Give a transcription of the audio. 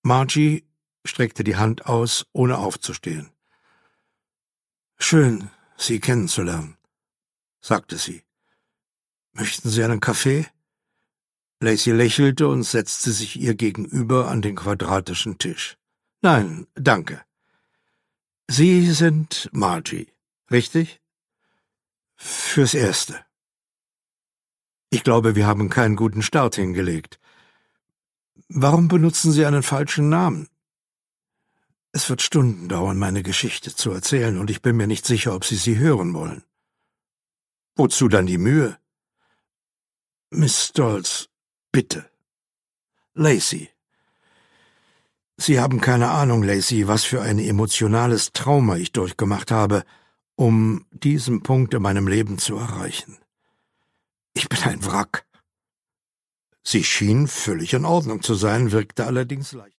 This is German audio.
Margie streckte die Hand aus, ohne aufzustehen. »Schön, Sie kennenzulernen«, sagte sie. »Möchten Sie einen Kaffee?« Lacey lächelte und setzte sich ihr gegenüber an den quadratischen Tisch. »Nein, danke.« »Sie sind Margie, richtig?« »Fürs Erste.« »Ich glaube, wir haben keinen guten Start hingelegt. Warum benutzen Sie einen falschen Namen?« »Es wird Stunden dauern, meine Geschichte zu erzählen, und ich bin mir nicht sicher, ob Sie sie hören wollen.« »Wozu dann die Mühe?« »Miss Stolz, bitte.« »Lacey.« »Sie haben keine Ahnung, Lacey, was für ein emotionales Trauma ich durchgemacht habe, um diesen Punkt in meinem Leben zu erreichen. Ich bin ein Wrack.« Sie schien völlig in Ordnung zu sein, wirkte allerdings leicht.